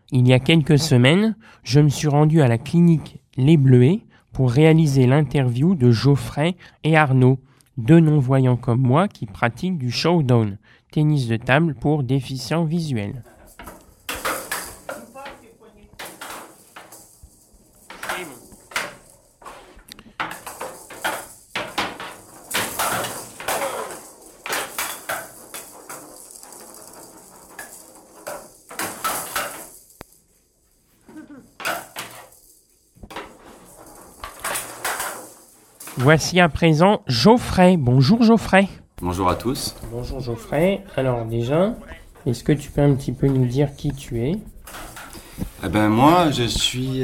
Il y a quelques semaines, je me suis rendu à la clinique Les Bleuets pour réaliser l'interview de Geoffrey et Arnaud, deux non-voyants comme moi qui pratiquent du showdown, tennis de table pour déficients visuels. Voici à présent Geoffrey. Bonjour Geoffrey. Bonjour à tous. Bonjour Geoffrey. Alors déjà, est-ce que tu peux un petit peu nous dire qui tu es ? Moi, je suis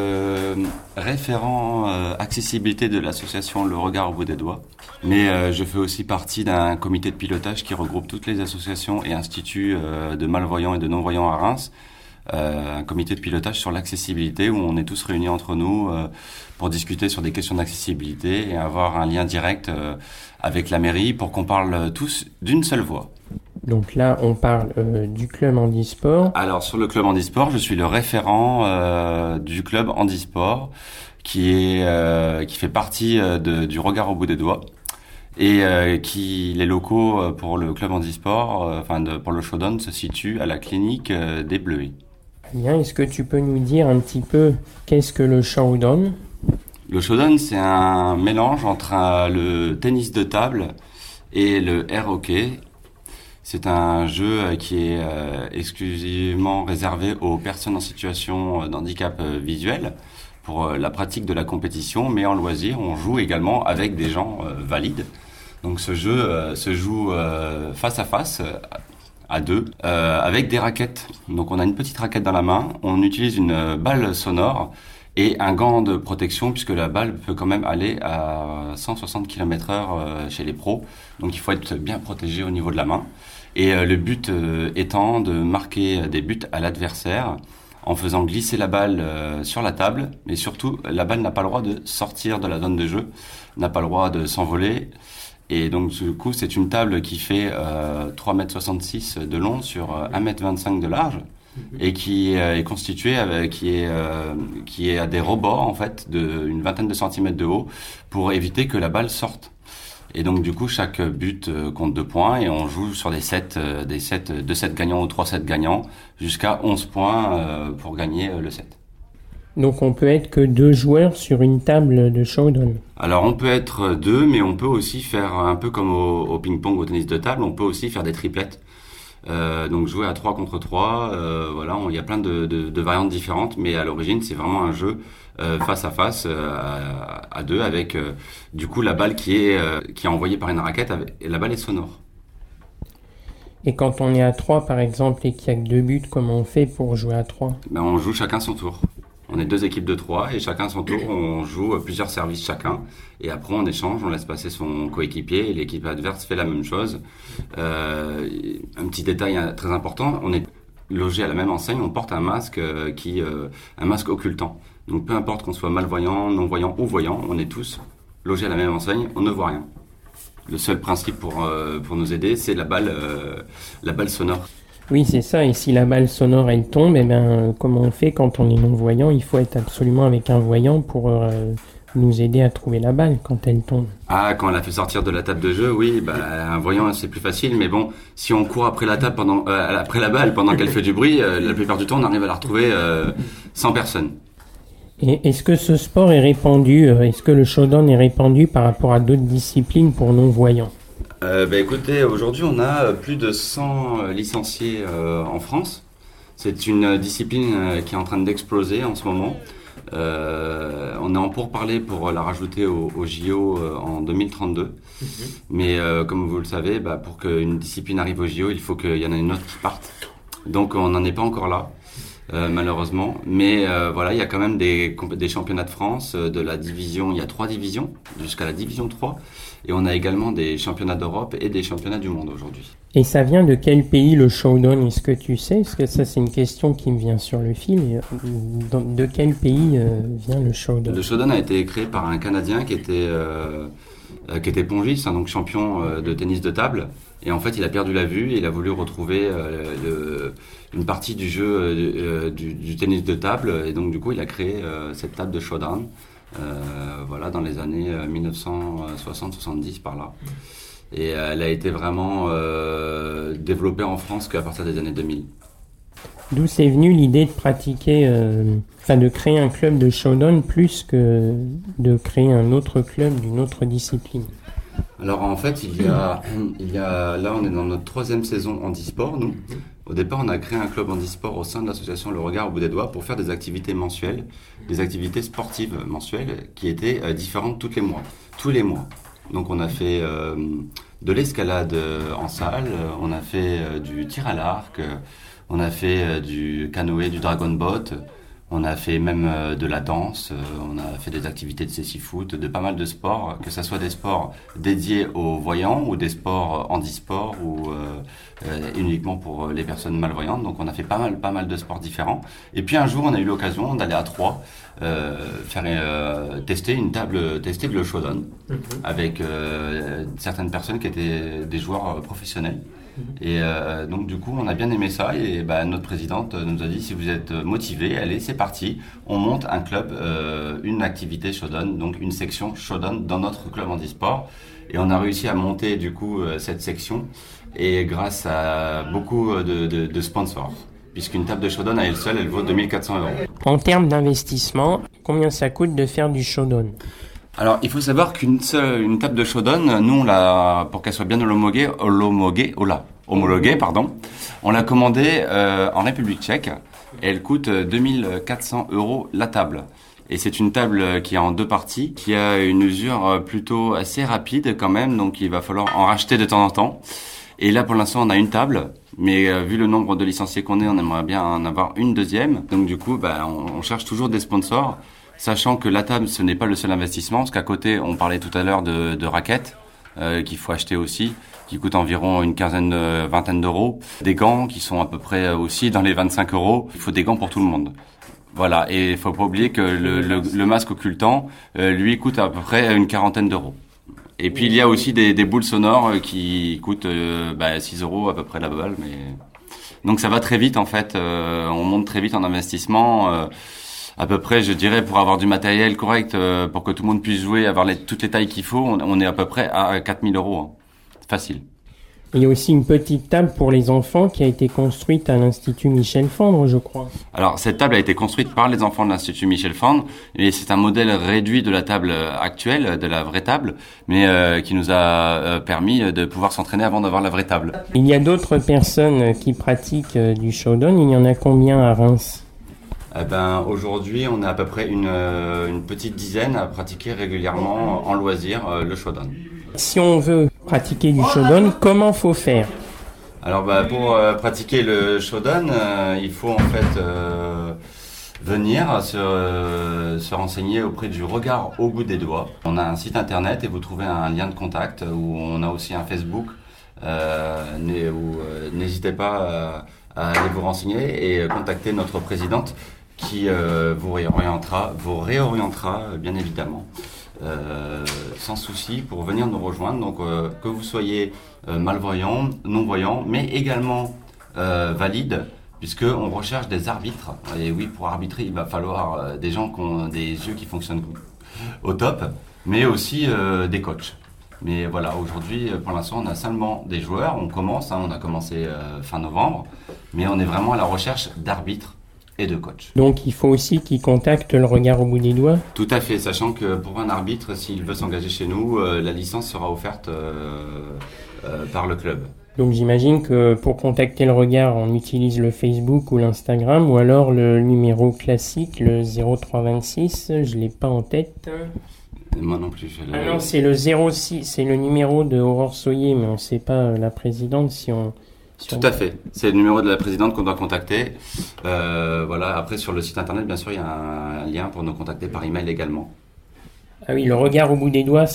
référent accessibilité de l'association Le Regard au bout des doigts. Mais je fais aussi partie d'un comité de pilotage qui regroupe toutes les associations et instituts de malvoyants et de non-voyants à Reims. Un comité de pilotage sur l'accessibilité où on est tous réunis entre nous pour discuter sur des questions d'accessibilité et avoir un lien direct avec la mairie pour qu'on parle tous d'une seule voix. Donc là, on parle du club handisport. Alors sur le club handisport, je suis le référent du club handisport qui fait partie du Regard au bout des doigts. Et les locaux pour le club handisport, pour le showdown, se situent à la clinique des Bleuets. Bien, est-ce que tu peux nous dire un petit peu qu'est-ce que le showdown ? Le showdown, c'est un mélange entre le tennis de table et le air hockey. C'est un jeu qui est exclusivement réservé aux personnes en situation d'handicap visuel pour la pratique de la compétition, mais en loisir, on joue également avec des gens valides. Donc ce jeu se joue face à face, à deux, avec des raquettes. Donc on a une petite raquette dans la main, on utilise une balle sonore et un gant de protection puisque la balle peut quand même aller à 160 km/h chez les pros. Donc il faut être bien protégé au niveau de la main. Et le but étant de marquer des buts à l'adversaire en faisant glisser la balle sur la table. Mais surtout, la balle n'a pas le droit de sortir de la zone de jeu, n'a pas le droit de s'envoler. Et donc, du coup, c'est une table qui fait 3,66 m de long sur 1,25 m de large et qui est constituée qui est à des rebords, en fait, d'une vingtaine de centimètres de haut pour éviter que la balle sorte. Et donc, du coup, chaque but compte 2 points et on joue sur 2 sets gagnants ou 3 sets gagnants jusqu'à 11 points pour gagner le set. Donc on peut être que 2 joueurs sur une table de showdown. Alors on peut être 2, mais on peut aussi faire un peu comme au ping-pong, au tennis de table, on peut aussi faire des triplettes. Donc jouer à 3 contre 3, il y a plein de variantes différentes, mais à l'origine c'est vraiment un jeu face à face, à 2, avec du coup la balle qui est envoyée par une raquette, et la balle est sonore. Et quand on est à 3 par exemple et qu'il n'y a que 2 buts, comment on fait pour jouer à 3 ? On joue chacun son tour. On est 2 équipes de 3 et chacun son tour, on joue plusieurs services chacun. Et après on échange, on laisse passer son coéquipier et l'équipe adverse fait la même chose. Un petit détail très important, on est logé à la même enseigne, on porte un masque un masque occultant. Donc peu importe qu'on soit malvoyant, non-voyant ou voyant, on est tous logés à la même enseigne, on ne voit rien. Le seul principe pour nous aider, c'est la balle sonore. Oui, c'est ça. Et si la balle sonore, elle tombe, comment on fait quand on est non-voyant ? Il faut être absolument avec un voyant pour nous aider à trouver la balle quand elle tombe. Ah, quand on la fait sortir de la table de jeu, oui, un voyant, c'est plus facile. Mais bon, si on court après la table après la balle pendant qu'elle fait du bruit, la plupart du temps, on arrive à la retrouver sans personne. Et est-ce que ce sport est répandu ? Est-ce que le showdown est répandu par rapport à d'autres disciplines pour non-voyants ? Écoutez, aujourd'hui on a plus de 100 licenciés en France. C'est une discipline qui est en train d'exploser en ce moment. On est en pourparlers pour la rajouter au JO en 2032. Mais comme vous le savez, pour qu'une discipline arrive au JO, il faut qu'il y en ait une autre qui parte. Donc on n'en est pas encore là. Malheureusement, mais il y a quand même des championnats de France de la division, il y a 3 divisions jusqu'à la division 3 et on a également des championnats d'Europe et des championnats du monde aujourd'hui. Et ça vient de quel pays le showdown ? Est-ce que tu sais ? Parce que ça c'est une question qui me vient sur le fil. De quel pays vient le showdown ? Le showdown a été créé par un Canadien qui était qui était pongiste, donc champion de tennis de table. Et en fait, il a perdu la vue et il a voulu retrouver une partie du jeu du tennis de table. Et donc, du coup, il a créé cette table de showdown, dans les années 1960-70 par là. Et elle a été vraiment développée en France qu'à partir des années 2000. D'où c'est venu l'idée de pratiquer, de créer un club de showdown plus que de créer un autre club d'une autre discipline? Alors en fait, là on est dans notre 3e saison handisport, nous. Au départ, on a créé un club handisport au sein de l'association Le Regard au bout des doigts pour faire des activités mensuelles, des activités sportives mensuelles qui étaient différentes tous les mois. Donc on a fait de l'escalade en salle, on a fait du tir à l'arc, on a fait du canoë, du dragon boat, on a fait même de la danse, on a fait des activités de cécifoot, de pas mal de sports, que ce soit des sports dédiés aux voyants ou des sports handisport ou uniquement pour les personnes malvoyantes. Donc on a fait pas mal de sports différents. Et puis un jour, on a eu l'occasion d'aller à Troyes tester le showdown avec certaines personnes qui étaient des joueurs professionnels. Et donc du coup on a bien aimé ça et notre présidente nous a dit si vous êtes motivés, allez c'est parti, on monte un club, une activité showdown, donc une section showdown dans notre club handisport et on a réussi à monter du coup cette section et grâce à beaucoup de sponsors puisqu'une table de showdown à elle seule elle vaut 2400 €. En termes d'investissement, combien ça coûte de faire du showdown? Alors, il faut savoir une table de showdown, nous, pour qu'elle soit bien homologuée, on l'a commandée en République tchèque. Et elle coûte 2400 € la table. Et c'est une table qui est en 2 parties, qui a une usure plutôt assez rapide quand même, donc il va falloir en racheter de temps en temps. Et là, pour l'instant, on a une table, mais vu le nombre de licenciés qu'on est, on aimerait bien en avoir une deuxième. Donc du coup, on cherche toujours des sponsors. Sachant que la table, ce n'est pas le seul investissement, parce qu'à côté, on parlait tout à l'heure de raquettes qu'il faut acheter aussi, qui coûtent environ une vingtaine d'euros. Des gants qui sont à peu près aussi dans les 25 €. Il faut des gants pour tout le monde. Voilà, et il faut pas oublier que le masque occultant, lui, coûte à peu près une quarantaine d'euros. Et puis il y a aussi des boules sonores qui coûtent 6 € à peu près la balle. Donc ça va très vite en fait, on monte très vite en investissement. À peu près, je dirais, pour avoir du matériel correct, pour que tout le monde puisse jouer, avoir toutes les tailles qu'il faut, on est à peu près à 4000 €. Facile. Il y a aussi une petite table pour les enfants qui a été construite à l'Institut Michel Fandre, je crois. Alors, cette table a été construite par les enfants de l'Institut Michel Fandre, et c'est un modèle réduit de la table actuelle, de la vraie table, mais qui nous a permis de pouvoir s'entraîner avant d'avoir la vraie table. Il y a d'autres personnes qui pratiquent du showdown. Il y en a combien à Reims ? Aujourd'hui, on a à peu près une petite dizaine à pratiquer régulièrement en loisir le showdown. Si on veut pratiquer du showdown, comment faut faire ? Alors pour pratiquer le showdown, il faut en fait venir se renseigner auprès du Regard au bout des doigts. On a un site internet et vous trouvez un lien de contact où on a aussi un Facebook. N'hésitez pas à aller vous renseigner et contacter notre présidente qui vous réorientera bien évidemment sans souci pour venir nous rejoindre. Donc que vous soyez malvoyant, non-voyant, mais également valide, puisqu'on recherche des arbitres. Et oui, pour arbitrer, il va falloir des gens qui ont des yeux qui fonctionnent au top, mais aussi des coachs. Mais voilà, aujourd'hui, pour l'instant, on a seulement des joueurs. On a commencé fin novembre, mais on est vraiment à la recherche d'arbitres et de coachs. Donc il faut aussi qu'ils contactent le Regard au bout des doigts ? Tout à fait, sachant que pour un arbitre, s'il veut s'engager chez nous, la licence sera offerte par le club. Donc j'imagine que pour contacter le Regard, on utilise le Facebook ou l'Instagram, ou alors le numéro classique, le 0326, je l'ai pas en tête. Moi non plus. Non, c'est le 06, c'est le numéro de Aurore Soyer, mais on ne sait pas la présidente si on... Tout à fait, c'est le numéro de la présidente qu'on doit contacter. Voilà. Après sur le site internet, bien sûr, il y a un lien pour nous contacter par email également. Ah oui, le Regard au bout des doigts,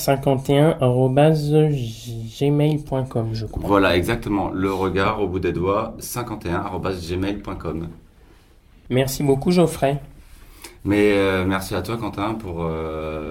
51@gmail.com, je crois. Voilà, exactement, le Regard au bout des doigts, 51@gmail.com. Merci beaucoup, Geoffrey. Mais merci à toi, Quentin, pour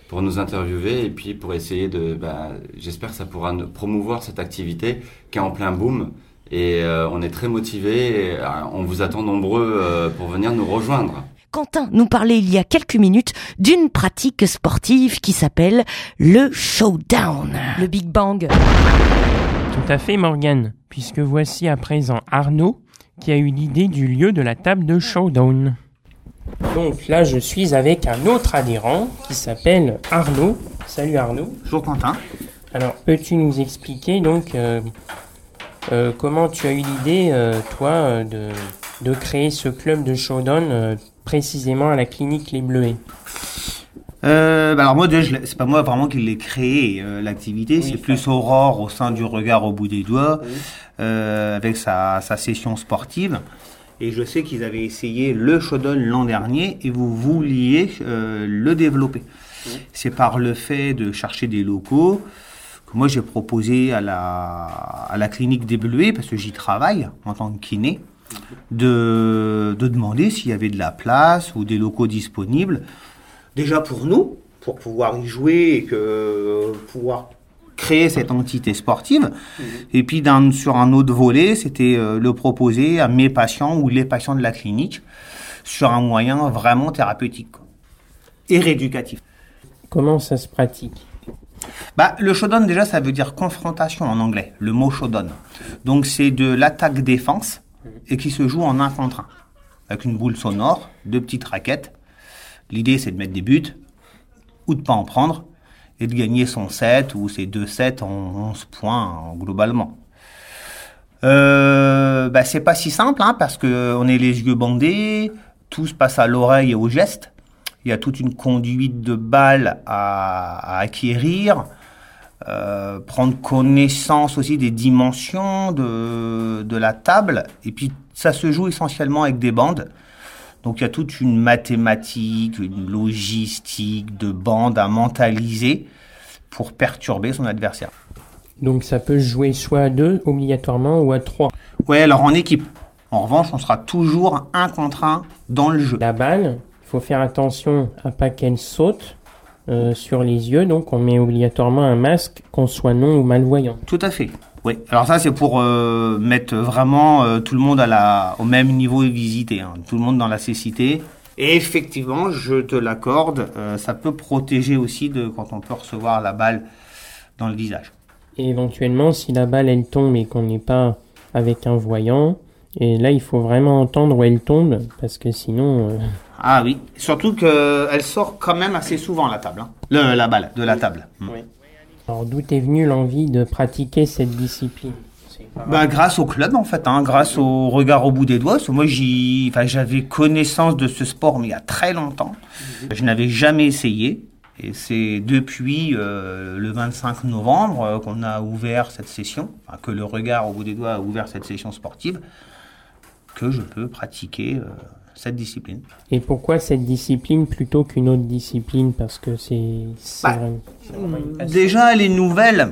pour nous interviewer et puis pour essayer j'espère que ça pourra promouvoir cette activité qui est en plein boom. Et on est très motivés, et on vous attend nombreux pour venir nous rejoindre. Quentin nous parlait il y a quelques minutes d'une pratique sportive qui s'appelle le showdown, le Big Bang. Tout à fait, Morgane, puisque voici à présent Arnaud qui a eu l'idée du lieu de la table de showdown. Donc là, je suis avec un autre adhérent qui s'appelle Arnaud. Salut Arnaud. Bonjour Quentin. Alors, peux-tu nous expliquer donc comment tu as eu l'idée, toi, de créer ce club de showdown précisément à la clinique Les Bleuets? Alors moi, c'est pas moi vraiment qui l'ai créé l'activité, c'est plus Aurore au sein du Regard au bout des doigts, avec sa session sportive. Et je sais qu'ils avaient essayé le showdown l'an dernier et vous vouliez le développer. C'est par le fait de chercher des locaux que moi j'ai proposé à la clinique des Bleuets, parce que j'y travaille en tant que kiné, de demander s'il y avait de la place ou des locaux disponibles. Déjà pour nous, pour pouvoir y jouer et pouvoir créer cette entité sportive. Et puis sur un autre volet, c'était le proposer à mes patients ou les patients de la clinique sur un moyen vraiment thérapeutique et rééducatif. Comment ça se pratique? Le showdown, déjà, ça veut dire confrontation en anglais, le mot showdown. Donc c'est de l'attaque-défense et qui se joue en 1 contre 1, avec une boule sonore, 2 petites raquettes. L'idée, c'est de mettre des buts, ou de pas en prendre, et de gagner son set, ou ses 2 sets en 11 points, globalement. C'est pas si simple, parce qu'on est les yeux bandés, tout se passe à l'oreille et au geste. Il y a toute une conduite de balle à acquérir, prendre connaissance aussi des dimensions de la table, et puis ça se joue essentiellement avec des bandes. Donc il y a toute une mathématique, une logistique de bandes à mentaliser pour perturber son adversaire. Donc ça peut se jouer soit à 2 obligatoirement ou à 3. Ouais, alors en équipe. En revanche, on sera toujours 1 contre 1 dans le jeu. La balle, il faut faire attention à pas qu'elle saute sur les yeux, donc on met obligatoirement un masque, qu'on soit non ou malvoyant. Tout à fait. Oui. Alors ça, c'est pour mettre vraiment tout le monde au même niveau et visiter, tout le monde dans la cécité. Et effectivement, je te l'accorde, ça peut protéger aussi quand on peut recevoir la balle dans le visage. Et éventuellement, si la balle elle tombe et qu'on n'est pas avec un voyant, et là il faut vraiment entendre où elle tombe, parce que sinon... Ah oui, surtout qu'elle sort quand même assez souvent la table, la balle de la table. Oui. Alors d'où est venue l'envie de pratiquer cette discipline? Grâce au club en fait, grâce au Regard au bout des doigts. Moi j'avais connaissance de ce sport mais il y a très longtemps. Je n'avais jamais essayé et c'est depuis le 25 novembre qu'on a ouvert cette session, que le Regard au bout des doigts a ouvert cette session sportive, que je peux pratiquer cette discipline. Et pourquoi cette discipline plutôt qu'une autre discipline? Parce que c'est vraiment... Déjà, elle est nouvelle.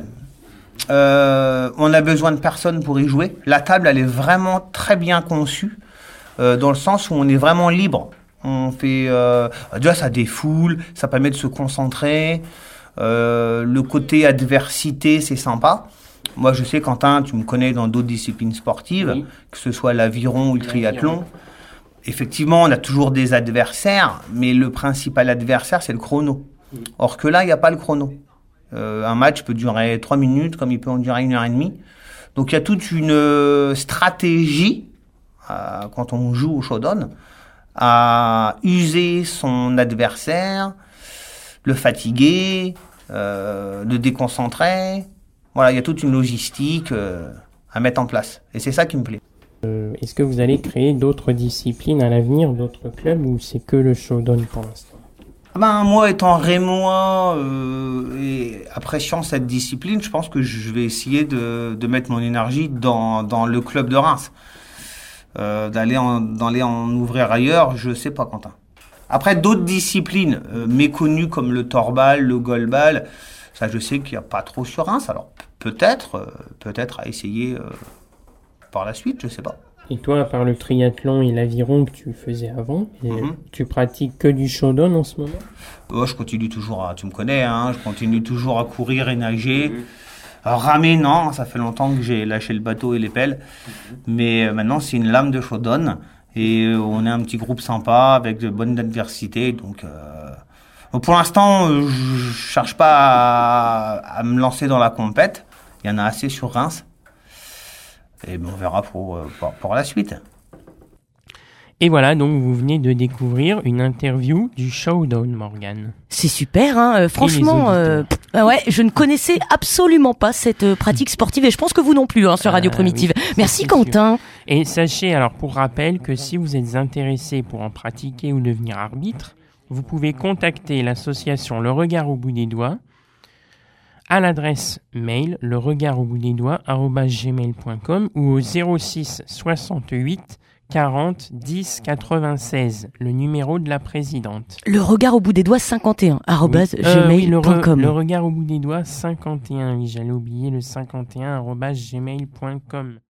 On a besoin de personnes pour y jouer. La table, elle est vraiment très bien conçue, dans le sens où on est vraiment libre. On fait... déjà, ça défoule, ça permet de se concentrer. Le côté adversité, c'est sympa. Moi, je sais, Quentin, tu me connais dans d'autres disciplines sportives, oui, que ce soit l'aviron ou le triathlon. Effectivement, on a toujours des adversaires, mais le principal adversaire, c'est le chrono. Or que là, il n'y a pas le chrono. Un match peut durer 3 minutes, comme il peut en durer 1h30. Donc, il y a toute une stratégie, quand on joue au showdown, à user son adversaire, le fatiguer, le déconcentrer. Voilà, il y a toute une logistique à mettre en place. Et c'est ça qui me plaît. Est-ce que vous allez créer d'autres disciplines à l'avenir, d'autres clubs, ou c'est que le showdown pour l'instant? Moi, étant rémois et appréciant cette discipline, je pense que je vais essayer de mettre mon énergie dans le club de Reims. D'aller en ouvrir ailleurs, je sais pas, Quentin. Après, d'autres disciplines méconnues comme le torbal, le goalball, ça je sais qu'il n'y a pas trop sur Reims. Alors peut-être à essayer par la suite, je sais pas. Et toi, à part le triathlon et l'aviron que tu faisais avant, tu pratiques que du showdown en ce moment? Oh, je continue toujours tu me connais, hein, je continue toujours à courir et nager. Alors, ramer, non, ça fait longtemps que j'ai lâché le bateau et les pelles. Mais maintenant, c'est une lame de showdown. Et on est un petit groupe sympa avec de bonnes adversités. Donc, pour l'instant, je cherche pas à me lancer dans la compète. Il y en a assez sur Reims. Et on verra pour la suite. Et voilà, donc vous venez de découvrir une interview du showdown, Morgane. C'est super, hein. Franchement, ouais, je ne connaissais absolument pas cette pratique sportive et je pense que vous non plus, hein, sur Radio Primitive. Oui, merci Quentin. Sûr. Et sachez, alors pour rappel, que si vous êtes intéressé pour en pratiquer ou devenir arbitre, vous pouvez contacter l'association Le Regard au bout des doigts à l'adresse mail leregardauboutdesdoigts@gmail.com ou au 06 68 40 10 96, le numéro de la présidente. Le regard au bout des doigts 51 @gmail.com. Le regard au bout des doigts 51, oui, j'allais oublier le 51 @gmail.com.